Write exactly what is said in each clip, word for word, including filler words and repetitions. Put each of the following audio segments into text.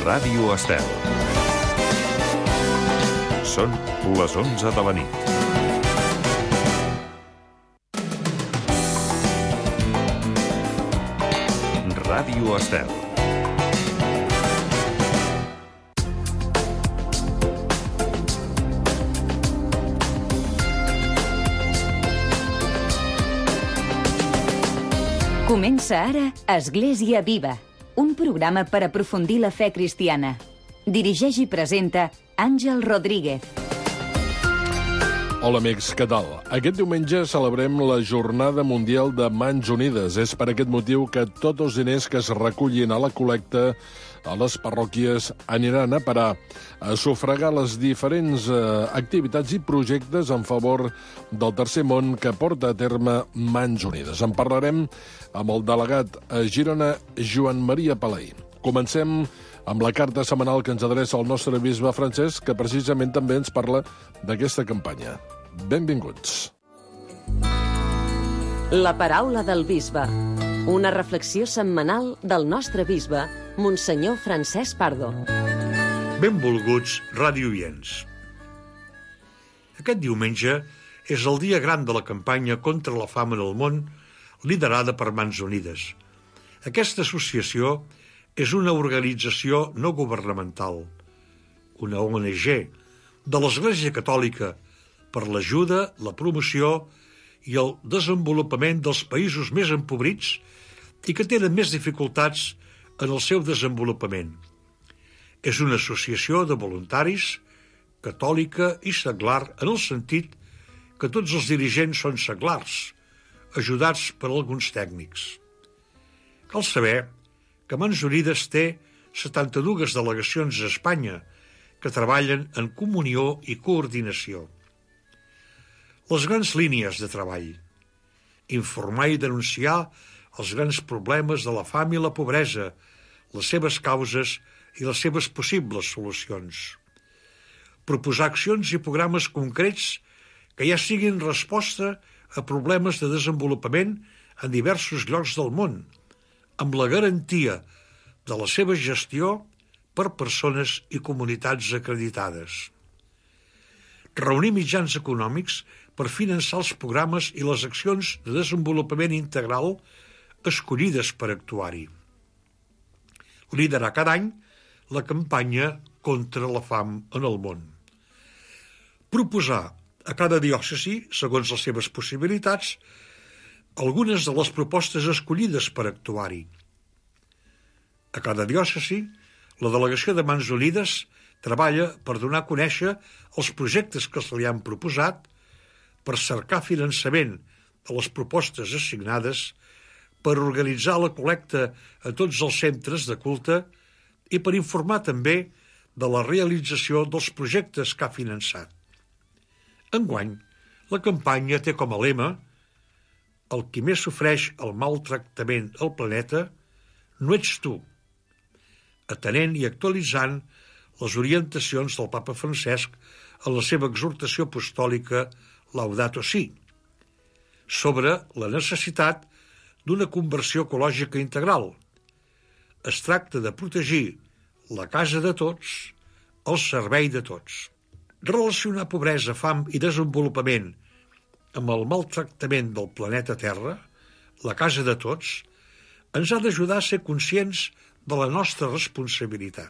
Ràdio Estel. Són les onze de la nit. Ràdio Estel. Comença ara Església Viva, un programa per aprofundir la fe cristiana. Dirigeix i presenta Àngel Rodríguez. Hola amics, què tal? Aquest diumenge celebrem la Jornada Mundial de Mans Unides. És per aquest motiu que tots els diners que es recullin a la col·lecta a les parròquies aniran a parar a sufragar les diferents eh, activitats i projectes en favor del tercer món que porta a terme Mans Unides. En parlarem amb el delegat a Girona, Joan Maria Palaí. Comencem amb la carta setmanal que ens adreça el nostre bisbe Francesc, que precisament també ens parla d'aquesta campanya. Benvinguts. La paraula del bisbe. Una reflexió setmanal del nostre bisbe, Monsenyor Francesc Pardo. Benvolguts radioients. Aquest diumenge és el dia gran de la campanya contra la fam en el món, liderada per Mans Unides. Aquesta associació és una organització no governamental, una O N G de l'Església Catòlica per l'ajuda, la promoció i el desenvolupament dels països més empobrits i que tenen més dificultats en el seu desenvolupament. És una associació de voluntaris, catòlica i seglar en el sentit que tots els dirigents són seglars, ajudats per alguns tècnics. Cal saber que Mans Unides té setanta-dues delegacions a Espanya que treballen en comunió i coordinació. Les grans línies de treball: informar i denunciar els grans problemes de la fam i la pobresa, les seves causes i les seves possibles solucions. Proposar accions i programes concrets que ja siguin resposta a problemes de desenvolupament en diversos llocs del món, amb la garantia de la seva gestió per persones i comunitats acreditades. Reunir mitjans econòmics per finançar els programes i les accions de desenvolupament integral escollides per actuar-hi. Liderar cada any la campanya contra la fam en el món. Proposar a cada diòcesi, segons les seves possibilitats, algunes de les propostes escollides per actuar-hi. A cada diòcesi, la delegació de Mans Unides treballa per donar a conèixer els projectes que se li han proposat, per cercar finançament a les propostes assignades, per organitzar la col·lecta a tots els centres de culte i per informar també de la realització dels projectes que ha finançat. Enguany, la campanya té com a lema: el qui més sofreix el maltractament al planeta no ets tu, atenent i actualitzant les orientacions del Papa Francesc en la seva exhortació apostòlica Laudato Si, sobre la necessitat d'una conversió ecològica integral. Es tracta de protegir la casa de tots al servei de tots. Relacionar pobresa, fam i desenvolupament amb el maltractament del planeta Terra, la casa de tots, ens ha d'ajudar a ser conscients de la nostra responsabilitat.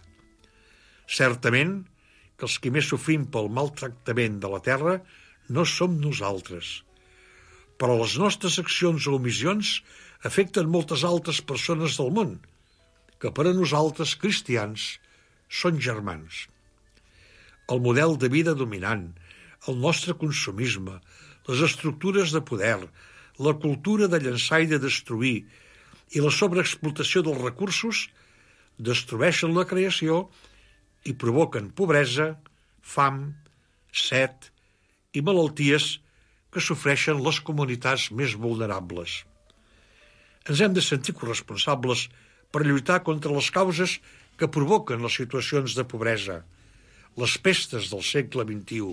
Certament que els qui més sofrim pel maltractament de la Terra no som nosaltres, però les nostres accions o omissions afecten moltes altres persones del món, que per a nosaltres, cristians, són germans. El model de vida dominant, el nostre consumisme, les estructures de poder, la cultura de llançar i de destruir i la sobreexplotació dels recursos destrueixen la creació i provoquen pobresa, fam, set i malalties que sofreixen les comunitats més vulnerables. Ens hem de sentir corresponsables per lluitar contra les causes que provoquen les situacions de pobresa, les pestes del segle vint-i-u.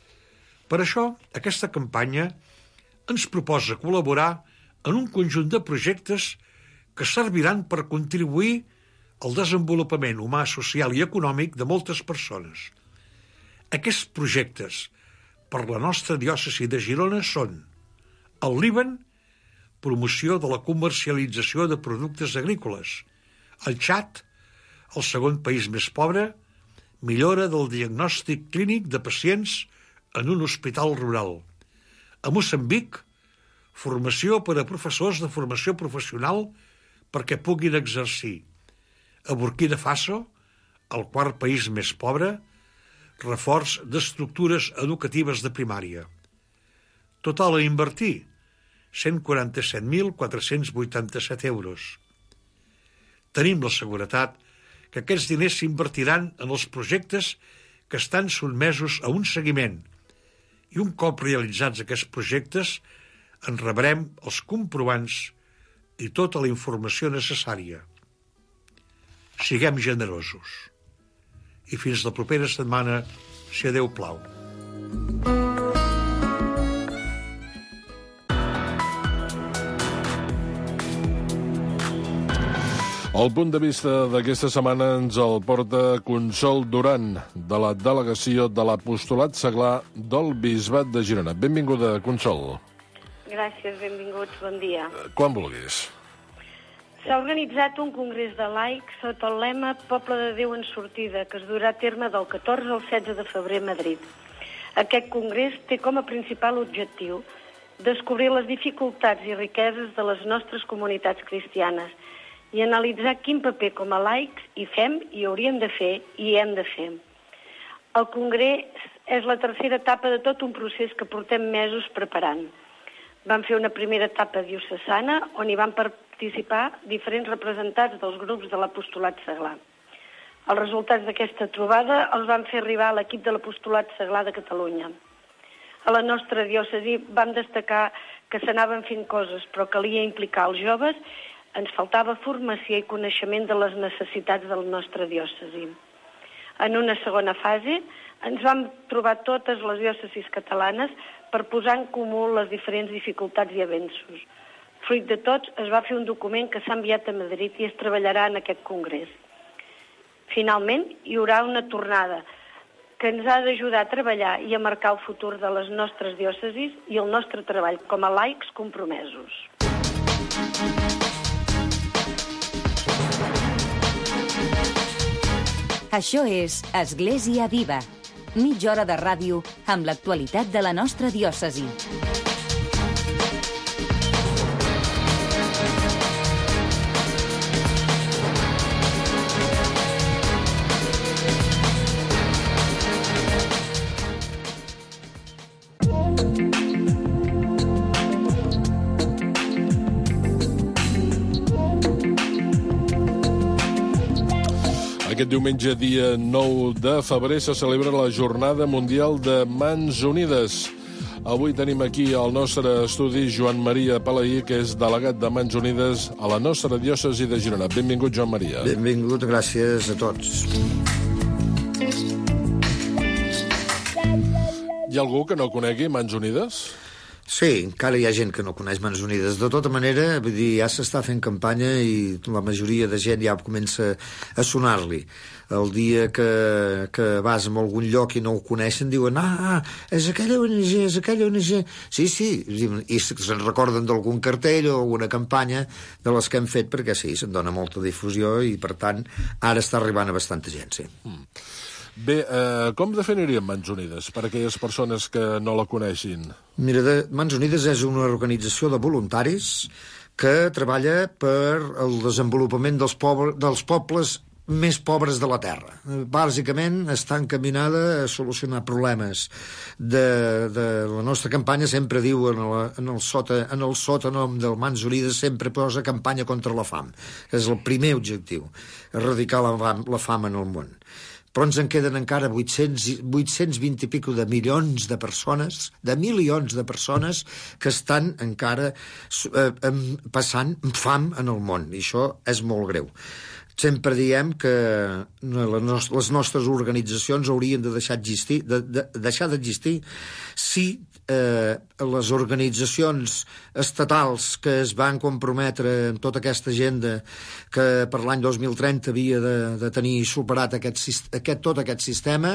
Per això, aquesta campanya ens proposa col·laborar en un conjunt de projectes que serviran per contribuir el desenvolupament humà, social i econòmic de moltes persones. Aquests projectes per la nostra diòcesi de Girona són el Líban, promoció de la comercialització de productes agrícoles; el Txad, el segon país més pobre, millora del diagnòstic clínic de pacients en un hospital rural; a Moçambic, formació per a professors de formació professional perquè puguin exercir; a Burkina Faso, el quart país més pobre, reforç d'estructures educatives de primària. Total a invertir, cent quaranta-set mil quatre-cents vuitanta-set euros. Tenim la seguretat que aquests diners s'invertiran en els projectes que estan sotmesos a un seguiment, i un cop realitzats aquests projectes en rebrem els comprovants i tota la informació necessària. Siguem generosos. I fins la propera setmana, si a Déu plau. El punt de vista d'aquesta setmana ens el porta Consol Duran, de la delegació de l'Apostolat Seglar del Bisbat de Girona. Benvinguda, Consol. Gràcies, benvinguts, bon dia. Quan vulguis. S'ha organitzat un congrés de laics sota el lema Poble de Déu en sortida, que es durà a terme del catorze al setze de febrer a Madrid. Aquest congrés té com a principal objectiu descobrir les dificultats i riqueses de les nostres comunitats cristianes i analitzar quin paper com a laics hi fem, hi hauríem de fer i hi hem de fer. El congrés és la tercera etapa de tot un procés que portem mesos preparant. Vam fer una primera etapa diocesana on hi van participar diferents representants dels grups de l'Apostolat Seglar. Els resultats d'aquesta trobada els van fer arribar a l'equip de l'Apostolat Seglar de Catalunya. A la nostra diòcesi vam destacar que s'anaven fent coses, però calia implicar els joves. Ens faltava formació i coneixement de les necessitats de la nostra diòcesi. En una segona fase, ens vam trobar totes les diòcesis catalanes per posar en comú les diferents dificultats i avenços. Fruit de tots, es va fer un document que s'ha enviat a Madrid i es treballarà en aquest congrés. Finalment, hi haurà una tornada que ens ha d'ajudar a treballar i a marcar el futur de les nostres diòcesis i el nostre treball com a laics compromesos. Això és Església Viva, mitja hora de ràdio amb l'actualitat de la nostra diòcesi. Aquest diumenge, dia nou de febrer, se celebra la Jornada Mundial de Mans Unides. Avui tenim aquí al nostre estudi Joan Maria Palaí, que és delegat de Mans Unides a la nostra diòcesi de Girona. Benvingut, Joan Maria. Benvingut, gràcies a tots. Hi ha algú que no conegui Mans Unides? Sí, encara hi ha gent que no coneix Mans Unides. De tota manera, vull dir, ja s'està fent campanya i la majoria de gent ja comença a sonar-li. El dia que, que vas a algun lloc i no ho coneixen, diuen, ah, és aquella O N G, és aquella O N G. Sí, sí, i se'n recorden d'algun cartell o alguna campanya de les que hem fet, perquè sí, se'n dona molta difusió i, per tant, ara està arribant a bastanta gent, sí. Mm. Bé, eh, com definiríem Mans Unides per a aquelles persones que no la coneixin? Mira, de, Mans Unides és una organització de voluntaris que treballa per el desenvolupament dels, poble, dels pobles més pobres de la Terra. Bàsicament està encaminada a solucionar problemes. De, de la nostra campanya sempre diu en, la, en el sota, en el sòtanom del Mans Unides sempre posa campanya contra la fam. És el primer objectiu, erradicar la fam, la fam en el món. Però ens en queden encara vuit-cents, vuit-cents vint i pico de milions de persones, de milions de persones que estan encara eh, passant fam en el món, i això és molt greu. sempre diem que les nostres organitzacions haurien de deixar existir, de, de, deixar d'existir si eh, les organitzacions estatals que es van comprometre en tota aquesta agenda que per l'any dos mil trenta havia de, de tenir superat aquest, aquest, tot aquest sistema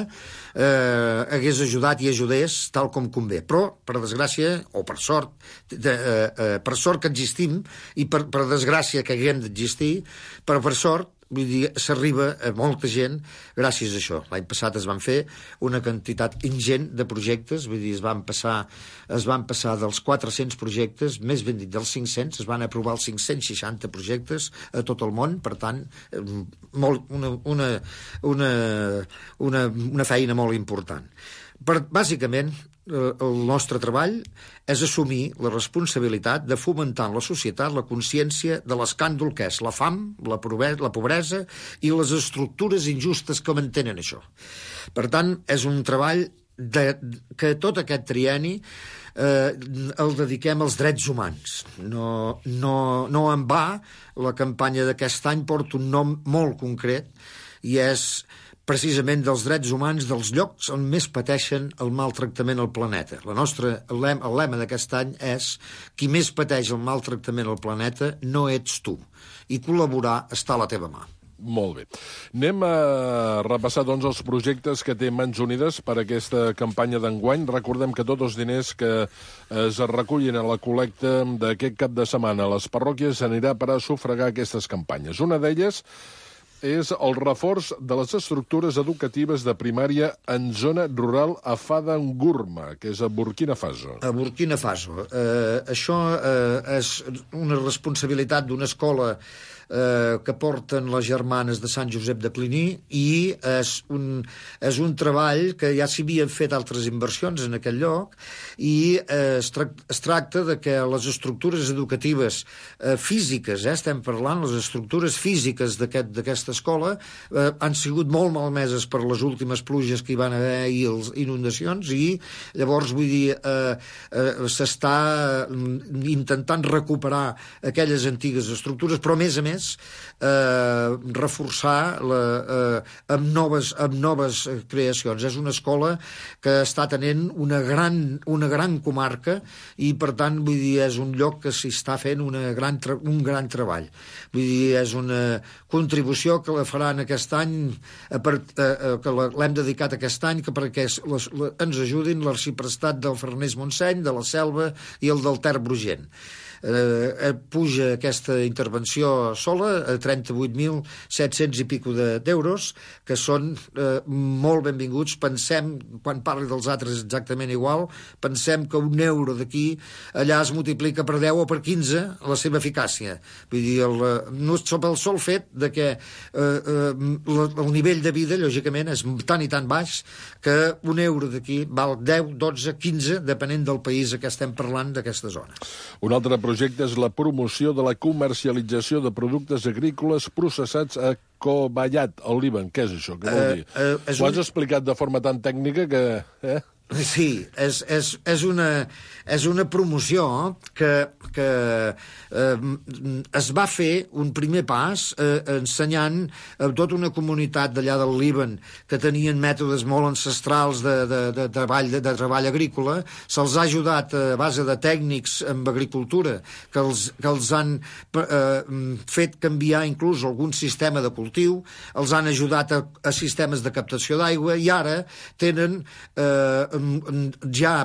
eh, hagués ajudat i ajudés tal com convé. Però, per desgràcia, o per sort, de, eh, eh, per sort que existim i per, per desgràcia que haguem d'existir, però per sort vull dir, s'arriba a molta gent gràcies a això. L'any passat es van fer una quantitat ingent de projectes, vull dir, es van passar, es van passar dels quatre-cents projectes, més ben dit dels cinc-cents, es van aprovar els cinc-cents seixanta projectes a tot el món, per tant, molt, una, una, una, una, una feina molt important. Per, bàsicament, el nostre treball és assumir la responsabilitat de fomentar en la societat la consciència de l'escàndol que és la fam, la pobresa, la pobresa i les estructures injustes que mantenen això. Per tant, és un treball de, que tot aquest trienni eh, el dediquem als drets humans. No, no, no en va, la campanya d'aquest any porta un nom molt concret i és precisament dels drets humans dels llocs on més pateixen el maltractament al planeta. La nostra, el lema, el lema d'aquest any és qui més pateix el maltractament al planeta no ets tu, i col·laborar està a la teva mà. Molt bé. Anem a repassar doncs, els projectes que té Mans Unides per aquesta campanya d'enguany. Recordem que tots els diners que es recullin a la col·lecta d'aquest cap de setmana a les parròquies anirà per a sufragar aquestes campanyes. Una d'elles és el reforç de les estructures educatives de primària en zona rural a Fadangurma, que és a Burkina Faso. A Burkina Faso. Eh, això eh, és una responsabilitat d'una escola eh, que porten les germanes de Sant Josep de Cliní i és un, és un treball que ja s'hi havien fet altres inversions en aquell lloc i eh, es, tra es tracta de que les estructures educatives eh, físiques, eh, estem parlant, les estructures físiques d'aquesta aquest, escola eh, han sigut molt malmeses per les últimes pluges que hi van haver i les inundacions i llavors vull dir eh, eh, s'està intentant recuperar aquelles antigues estructures, però a més a més eh, reforçar la, eh, amb, noves, amb noves creacions. És una escola que està tenint una gran, una gran comarca i per tant vull dir és un lloc que s'hi està fent una gran un gran treball. Vull dir és una contribució que la faran aquest any a part, eh, que l'hem dedicat aquest any que perquè les, les, ens ajudin l'arxiprestat del Farners Montseny, de la Selva i el del Ter Brugent. Eh, puja aquesta intervenció sola a trenta-vuit mil set-cents i pico d'euros, que són eh, molt benvinguts. Pensem, quan parli dels altres exactament igual, pensem que un euro d'aquí allà es multiplica per deu o per quinze la seva eficàcia. Vull dir, el, no, sobre el sol fet de que eh, eh, el nivell de vida, lògicament, és tan i tan baix que un euro d'aquí val deu, dotze, quinze, depenent del país que estem parlant d'aquesta zona. Un altre projecte és la promoció de la comercialització de productes agrícoles processats a Covallat, al Líban. Què és això? Què vol dir? Uh, uh, Ho has un... explicat de forma tan tècnica que... Eh? Sí, és, és, és, una, és una promoció que, que eh, es va fer un primer pas eh, ensenyant a tota una comunitat d'allà del Líban que tenien mètodes molt ancestrals de, de, de, treball, de, de treball agrícola. Se'ls ha ajudat a base de tècnics en agricultura que els, que els han eh, fet canviar inclús algun sistema de cultiu, els han ajudat a, a sistemes de captació d'aigua i ara tenen eh, ja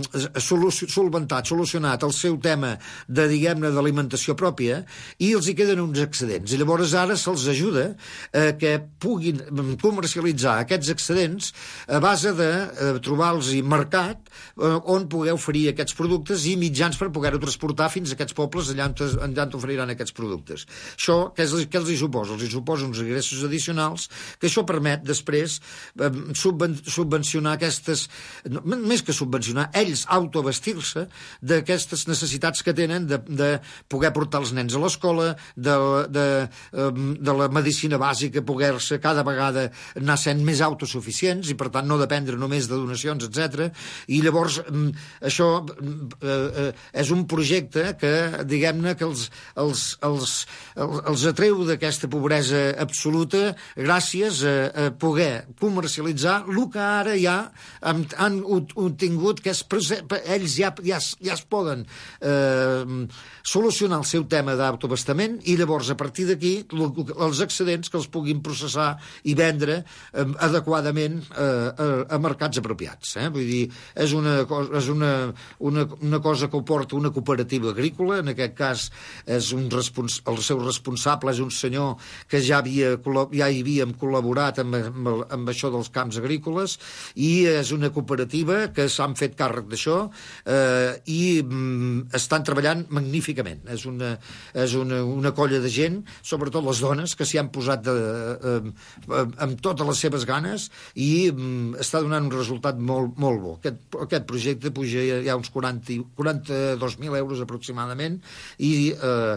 solventat, solucionat el seu tema de, diguem-ne, d'alimentació pròpia i els hi queden uns excedents. I llavors ara se'ls ajuda a que puguin comercialitzar aquests excedents a base de eh, trobar-los mercat eh, on poder oferir aquests productes i mitjans per poder-ho transportar fins a aquests pobles allà on, allà on oferiran aquests productes. Això, què, és, què els hi suposa? Els hi suposa uns ingressos addicionals que això permet després eh, subven, subvencionar aquestes més que subvencionar, ells autoabastir-se d'aquestes necessitats que tenen de, de poder portar els nens a l'escola, de, de, de la medicina bàsica, poder-se cada vegada anar sent més autosuficients i, per tant, no dependre només de donacions, etcètera. I llavors, això eh, és un projecte que, diguem-ne, que els, els, els, els atreu d'aquesta pobresa absoluta gràcies a, a poder comercialitzar el que ara ja han, han obtingut, que és, ells ja, ja, ja es poden eh, solucionar el seu tema d'autoabastament i llavors a partir d'aquí els excedents que els puguin processar i vendre eh, adequadament eh, a, a mercats apropiats. Eh? Vull dir, és, una, és una, una, una cosa que ho porta una cooperativa agrícola, en aquest cas és un respons, el seu responsable és un senyor que ja, havia, ja hi havíem col·laborat amb, amb, amb això dels camps agrícoles i és una cooperativa que s'han fet càrrec d'això eh, i mm, estan treballant magníficament. És una, és una, una colla de gent, sobretot les dones, que s'hi han posat de, eh, amb totes les seves ganes i mm, està donant un resultat molt, molt bo. Aquest, aquest projecte puja ja, ja uns quaranta, quaranta-dos mil euros aproximadament i eh,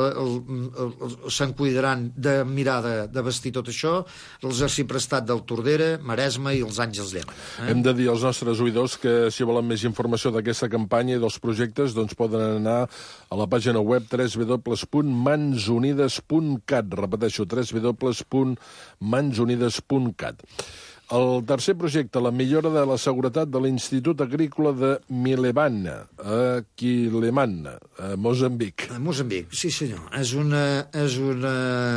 se'n cuidaran de mirar de, de vestir tot això els Arciprestat del Tordera, Maresme i els Àngels Llémena. Eh? Hem de dir als nostres oïdors que si volen més informació d'aquesta campanya i dels projectes doncs poden anar a la pàgina web w w w punt mans unides punt cat. Repeteixo, w w w punt mans unides punt cat. El tercer projecte, la millora de la seguretat de l'Institut Agrícola de Milebana, a Quilemana, a Moçambic. A Moçambic, sí senyor. És, una, és, una,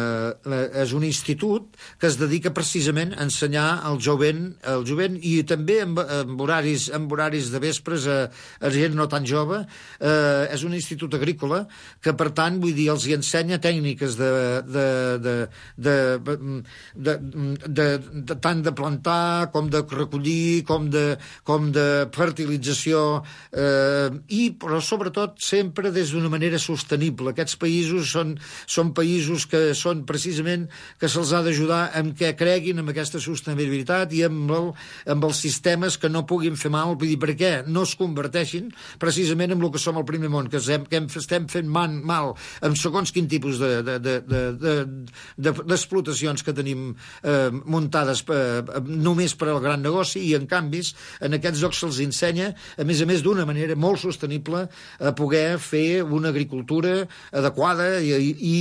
és un institut que es dedica precisament a ensenyar al jovent, al jovent i també amb, amb, horaris, amb horaris de vespres a, a gent no tan jove. Eh, és un institut agrícola que, per tant, vull dir, els hi ensenya tècniques de, de, de, de, de, de, de, de tant de plantar com de recollir, com de, com de fertilització, eh, i, però sobretot sempre des d'una manera sostenible. Aquests països són, són països que són precisament que se'ls ha d'ajudar en què creguin en aquesta sostenibilitat i amb, el, amb els sistemes que no puguin fer mal, vull dir, perquè no es converteixin precisament en el que som al primer món, que, hem, que hem, estem fent man, mal amb segons quin tipus de, de, de, de, de, de, d'explotacions que tenim eh, muntades eh, només per al gran negoci i, en canvi, en aquests llocs se'ls ensenya, a més a més d'una manera molt sostenible, a poder fer una agricultura adequada i, i,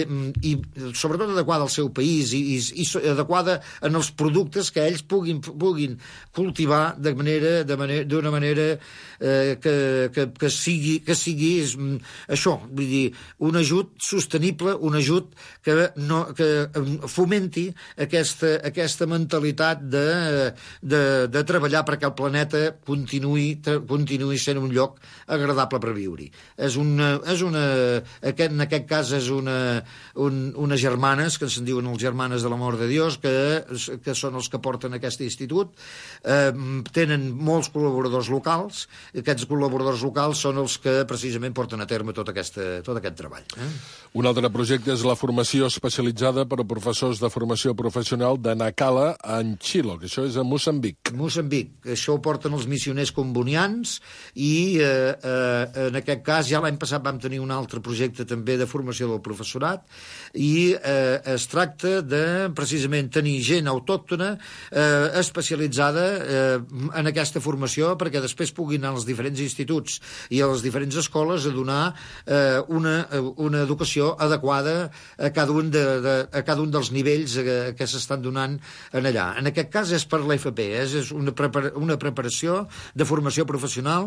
i, i sobretot adequada al seu país i, i, i adequada en els productes que ells puguin, puguin cultivar de manera, de manera, d'una manera eh, que, que, que sigui, que sigui és, això, vull dir, un ajut sostenible, un ajut que, no, que fomenti aquesta, aquesta mentalitat De, de, de treballar perquè el planeta continuï, continuï sent un lloc agradable per viure-hi. És una, és una, aquest, en aquest cas és una, un, unes germanes, que se'n diuen els germanes de l'amor de Dios, que, que són els que porten aquest institut. Eh, tenen molts col·laboradors locals, i aquests col·laboradors locals són els que precisament porten a terme tot, aquesta, tot aquest treball. Eh? Un altre projecte és la formació especialitzada per a professors de formació professional de Nacala en Xilo, que això és a Moçambic. Moçambic. Això ho porten els missioners combonians i eh, eh, en aquest cas ja l'any passat vam tenir un altre projecte també de formació del professorat i eh, es tracta de precisament tenir gent autòctona eh, especialitzada eh, en aquesta formació perquè després puguin anar als diferents instituts i a les diferents escoles a donar eh, una, una educació adequada a cada un, de, de, a cada un dels nivells eh, que s'estan donant en allà. En aquest cas és per l'F P, és, és una, prepara, una preparació de formació professional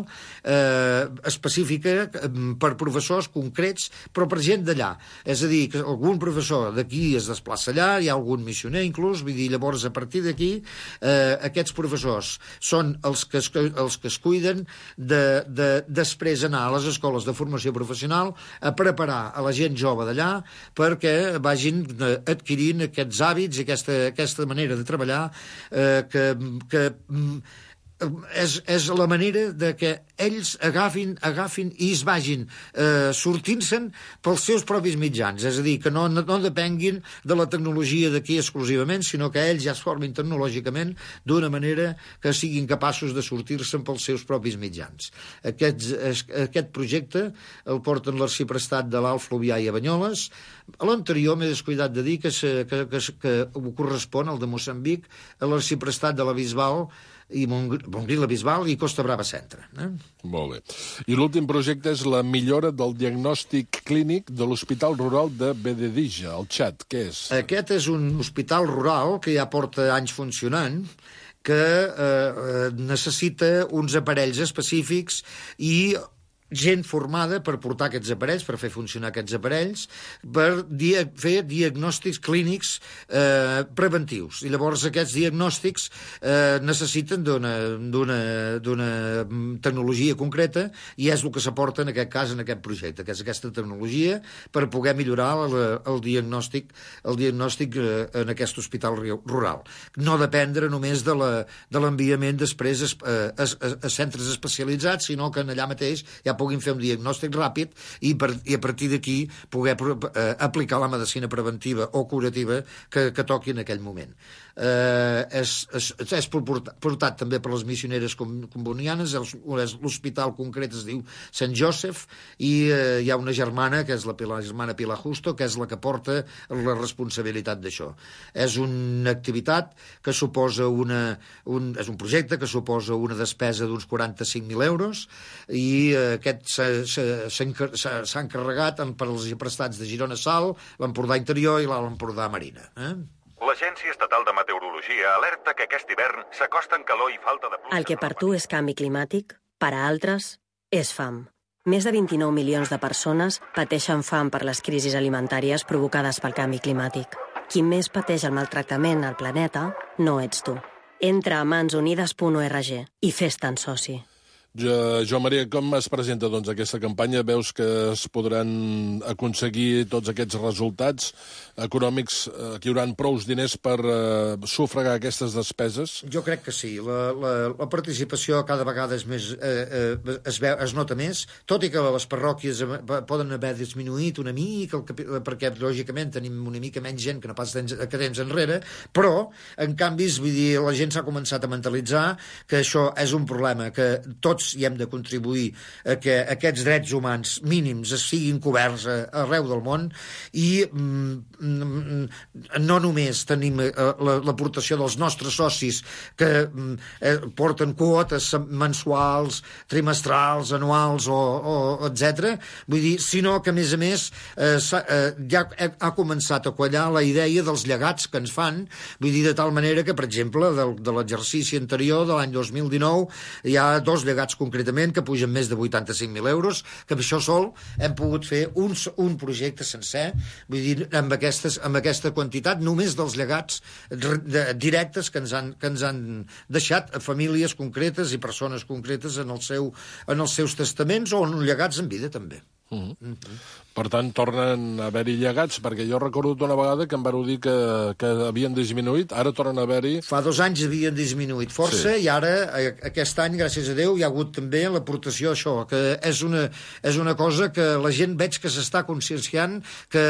eh, específica per professors concrets, però per gent d'allà. És a dir, que algun professor d'aquí es desplaça allà, hi ha algun missioner inclús, vull dir, llavors a partir d'aquí eh, aquests professors són els que es, els que es cuiden de, de després anar a les escoles de formació professional a preparar a la gent jove d'allà perquè vagin adquirint aquests hàbits i aquesta, aquesta manera de treballar eh, que, que és, és la manera de que ells agafin, agafin i es vagin eh, sortint-se'n pels seus propis mitjans, és a dir, que no, no, no depenguin de la tecnologia d'aquí exclusivament, sinó que ells ja es formin tecnològicament d'una manera que siguin capaços de sortir-se'n pels seus propis mitjans. Aquest, aquest projecte el porten l'arxiprestat de l'Alt Fluvià i a Banyoles. A l'anterior m'he descuidat de dir que, se, que, que, que correspon al de Moçambic a l'arxiprestat de la Bisbal i Montgrí, la Bisbal i Costa Brava Centre. Eh? Molt bé. I l'últim projecte és la millora del diagnòstic clínic de l'Hospital Rural de Bededija, al Txad. Què és? Aquest és un hospital rural que ja porta anys funcionant, que eh, necessita uns aparells específics i gent formada per portar aquests aparells, per fer funcionar aquests aparells, per dia, fer diagnòstics clínics eh, preventius. I llavors aquests diagnòstics eh, necessiten d'una tecnologia concreta i és el que s'aporta en aquest cas, en aquest projecte, que és aquesta tecnologia per poder millorar el, el diagnòstic, el diagnòstic eh, en aquest hospital rural. No dependre només de l'enviament la, de després a, a, a, a centres especialitzats, sinó que allà mateix ja puguin fer un diagnòstic ràpid i, per, i a partir d'aquí poder eh, aplicar la medicina preventiva o curativa que, que toqui en aquell moment. Eh, és, és, és portat, portat també per les missioneres combonianes, l'hospital concret es diu Sant Joseph i eh, hi ha una germana, que és la, la germana Pilar Justo, que és la que porta la responsabilitat d'això. És una activitat que suposa una, un, és un projecte que suposa una despesa d'uns quaranta-cinc mil euros i eh, aquest s'ha encarregat per als prestats de Girona Sal, l'Empordà Interior i l'Empordà Marina. Eh? L'Agència Estatal de Meteorologia alerta que aquest hivern s'acosten calor i falta de pluja. El que per tu és canvi climàtic, per a altres és fam. Més de vint-i-nou milions de persones pateixen fam per les crisis alimentàries provocades pel canvi climàtic. Qui més pateix el maltractament al planeta no ets tu. Entra a mans unides punt org i fes-te'n soci. Jo, Joan Maria, com es presenta doncs, aquesta campanya? Veus que es podran aconseguir tots aquests resultats econòmics, eh, que hi haurà prous diners per eh, sufragar aquestes despeses? Jo crec que sí. La, la, la participació cada vegada és més, eh, eh, es, veu, es nota més, tot i que les parròquies poden haver disminuït una mica, el, perquè lògicament tenim una mica menys gent que no pas temps, que temps enrere, però, en canvi, vull dir, la gent s'ha començat a mentalitzar que això és un problema, que tots hi hem de contribuir a que aquests drets humans mínims es siguin coberts arreu del món i mm, no només tenim l'aportació dels nostres socis que eh, porten quotes mensuals, trimestrals, anuals o, o etcètera, vull dir, sinó que a més a més eh, eh, ja ha començat a quallar la idea dels llegats que ens fan, vull dir, de tal manera que, per exemple, de, de l'exercici anterior de l'any dos mil dinou hi ha dos llegats concretament, que pugen més de vuitanta-cinc mil euros, que amb això sol hem pogut fer un, un projecte sencer, vull dir, amb, aquestes, amb aquesta quantitat, només dels llegats directes que ens han, que ens han deixat a famílies concretes i persones concretes en, el seu, en els seus testaments o en llegats en vida, també. Uh-huh. Uh-huh. Per tant, tornen a haver-hi llegats, perquè jo recordo una vegada que em vau dir que, que havien disminuït, ara tornen a haver-hi... Fa dos anys havien disminuït força, sí. I ara, aquest any, gràcies a Déu, hi ha hagut també l'aportació això, que és una, és una cosa que la gent veig que s'està conscienciant, que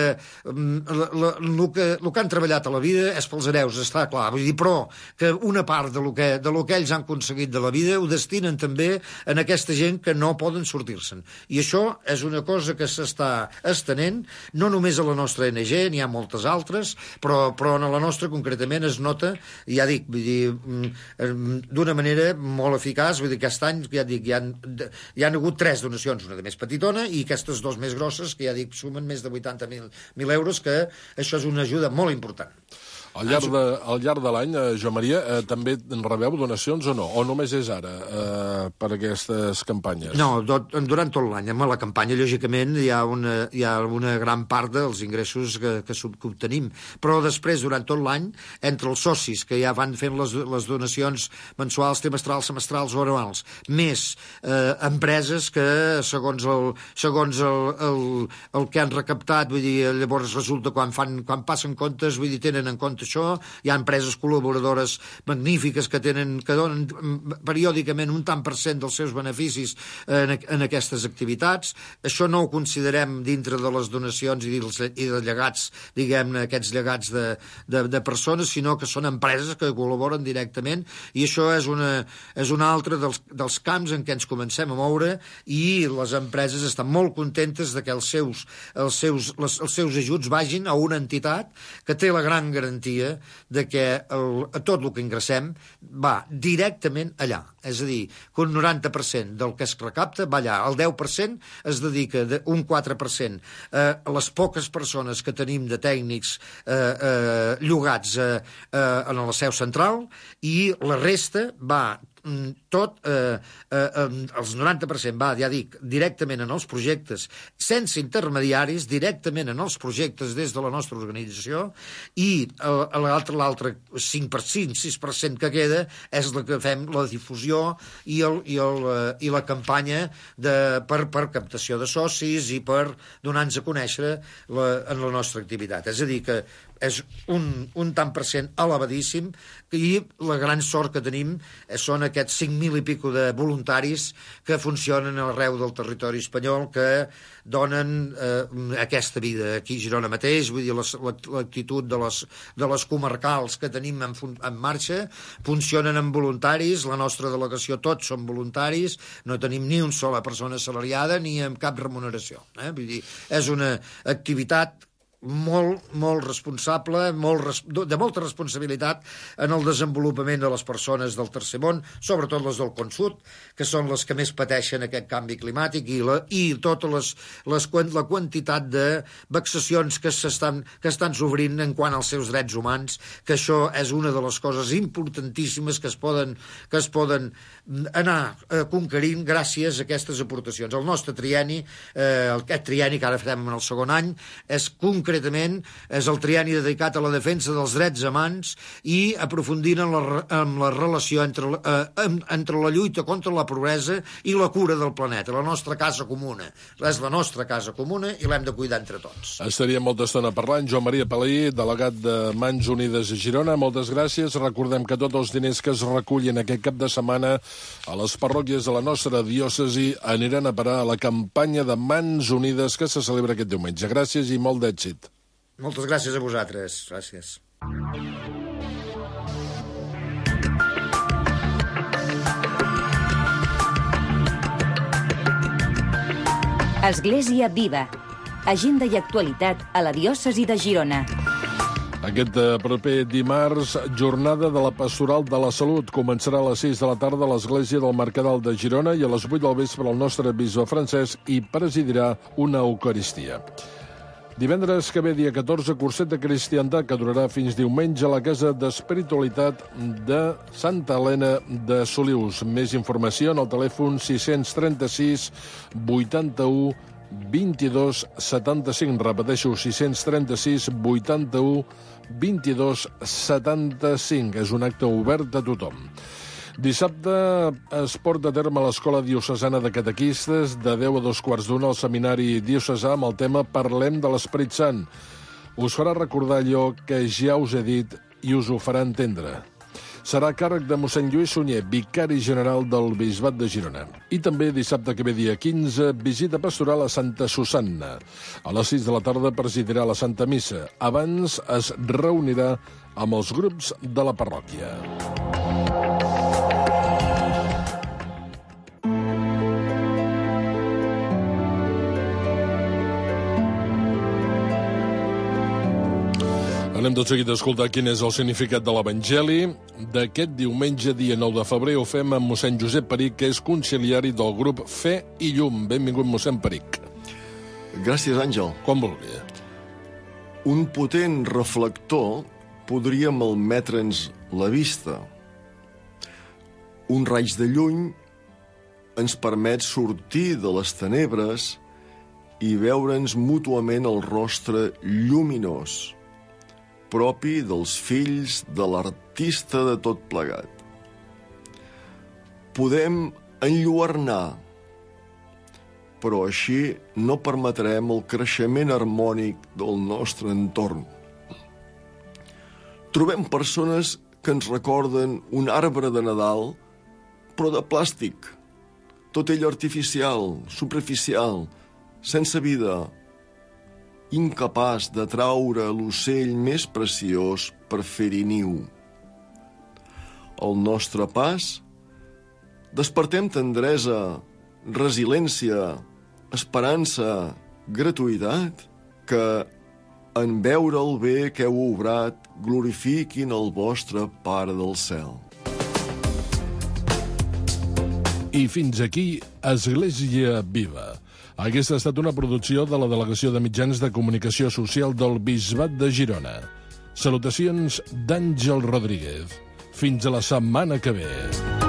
el que, que han treballat a la vida és pels hereus, està clar, vull dir, però que una part de lo que, de lo que ells han aconseguit de la vida ho destinen també en aquesta gent que no poden sortir-se'n. I això és una cosa que s'està estenent, no només a la nostra O N G, n'hi ha moltes altres, però, però en la nostra concretament es nota, ja dic, vull dir, d'una manera molt eficaç, vull dir, aquest any, ja dic, hi ha, hi ha hagut tres donacions, una de més petitona i aquestes dues més grosses, que ja dic, sumen més de vuitanta mil euros, que això és una ajuda molt important. Al llarg de, al llarg de l'any, eh, Joan Maria, eh, també en rebeu donacions o no? O només és ara eh, per aquestes campanyes? No, do, durant tot l'any. Amb la campanya, lògicament, hi ha una, hi ha una gran part dels ingressos que, que, que obtenim. Però després, durant tot l'any, entre els socis que ja van fent les, les donacions mensuals, trimestrals, semestrals o anuals, més eh, empreses que, segons el, segons el, el, el que han recaptat, vull dir, llavors resulta quan, fan, quan passen comptes, vull dir, tenen en compte això. Hi ha empreses col·laboradores magnífiques que tenen que donen periòdicament un tant per cent dels seus beneficis en, en aquestes activitats. Això no ho considerem dintre de les donacions i, dels, i de llegats, diguem-ne, aquests llegats de, de, de persones, sinó que són empreses que col·laboren directament, i això és, una, és un altre dels, dels camps en què ens comencem a moure, i les empreses estan molt contentes de que els seus, els seus, les, els seus ajuts vagin a una entitat que té la gran garantia de que el, tot el que ingressem va directament allà. És a dir, que un noranta per cent del que es recapta va allà. El deu per cent es dedica, un quatre per cent, a les poques persones que tenim de tècnics eh, eh, llogats eh, eh, en la seu central, i la resta va tot, eh, eh, els noranta per cent va, ja dic, directament en els projectes, sense intermediaris, directament en els projectes des de la nostra organització, i l'altre l'altre cinc per cent, sis per cent que queda és la que fem la difusió i, el, i, el, i la campanya de, per, per captació de socis i per donar-nos a conèixer la, en la nostra activitat. És a dir, que és un, un tant per cent elevadíssim, i la gran sort que tenim són aquests cinc mil i pico de voluntaris que funcionen arreu del territori espanyol, que donen eh, aquesta vida aquí a Girona mateix. Vull dir, l'actitud de les, de les comarcals que tenim en, en marxa funcionen amb voluntaris. La nostra delegació tots són voluntaris, no tenim ni una sola persona assalariada ni amb cap remuneració, eh? Vull dir, és una activitat molt, molt responsable, molt, de molta responsabilitat en el desenvolupament de les persones del tercer món, sobretot les del Con Sud, que són les que més pateixen aquest canvi climàtic, i, la, i tota les, les, la quantitat de vexacions que s'estan que estan s'obrint en quant als seus drets humans, que això és una de les coses importantíssimes que es poden, que es poden anar eh, conquerint gràcies a aquestes aportacions. El nostre trienni, eh, aquest trienni que ara farem en el segon any, és concretament és el trienni dedicat a la defensa dels drets humans i aprofundint en la, en la relació entre, eh, entre la lluita contra la pobresa i la cura del planeta, la nostra casa comuna. És la nostra casa comuna i l'hem de cuidar entre tots. Estaríem molta estona parlant. Joan Maria Palaí, delegat de Mans Unides a Girona, moltes gràcies. Recordem que tots els diners que es recullen aquest cap de setmana a les parròquies de la nostra diòcesi aniran a parar a la campanya de Mans Unides que se celebra aquest diumenge. Gràcies i molt d'èxit. Moltes gràcies a vosaltres. Gràcies. Església Viva. Agenda i actualitat a la diòcesi de Girona. Aquest proper dimarts, jornada de la Pastoral de la Salut. Començarà a les sis de la tarda a l'església del Mercadal de Girona i a les vuit del vespre el nostre bisbe Francesc hi presidirà una Eucaristia. Divendres que ve, dia catorze, curset de cristiandat que durarà fins diumenge a la Casa d'Espiritualitat de Santa Helena de Solius. Més informació en el telèfon sis trenta-sis vuitanta-u vint-i-dos setanta-cinc. Repeteixo, sis trenta-sis vuitanta-u vint-i-dos setanta-cinc. És un acte obert a tothom. Dissabte es porta a terme a l'Escola Diocesana de Catequistes de deu a dos quarts d'una al Seminari Diocesà amb el tema Parlem de l'Esperit Sant. Us farà recordar allò que ja us he dit i us ho farà entendre. Serà a càrrec de mossèn Lluís Sunyer, vicari general del Bisbat de Girona. I també dissabte que ve, dia quinze, visita pastoral a Santa Susanna. A les sis de la tarda presidirà la Santa Missa. Abans es reunirà amb els grups de la parròquia. Anem tot seguit a escoltar quin és el significat de l'Evangeli d'aquest diumenge, dia nou de febrer. Ho fem amb mossèn Josep Peric, que és conciliari del grup Fe i Llum. Benvingut, mossèn Peric. Gràcies, Àngel. Com vulgui. Un potent reflector podria malmetre'ns la vista. Un raig de lluny ens permet sortir de les tenebres i veure'ns mútuament el rostre lluminós, propi dels fills de l'artista de tot plegat. Podem enlluernar, però així no permetrem el creixement harmònic del nostre entorn. trobem persones que ens recorden un arbre de Nadal, però de plàstic. Tot ell artificial, superficial, sense vida, incapaç de traure l'ocell més preciós per fer-hi niu. Al nostre pas, despertem tendresa, resiliència, esperança, gratuïtat, que en veure el bé que heu obrat, glorifiquin el vostre Pare del cel. I fins aquí, Església Viva. Aquesta ha estat una producció de la Delegació de Mitjans de Comunicació Social del Bisbat de Girona. Salutacions d'Àngel Rodríguez. Fins a la setmana que ve.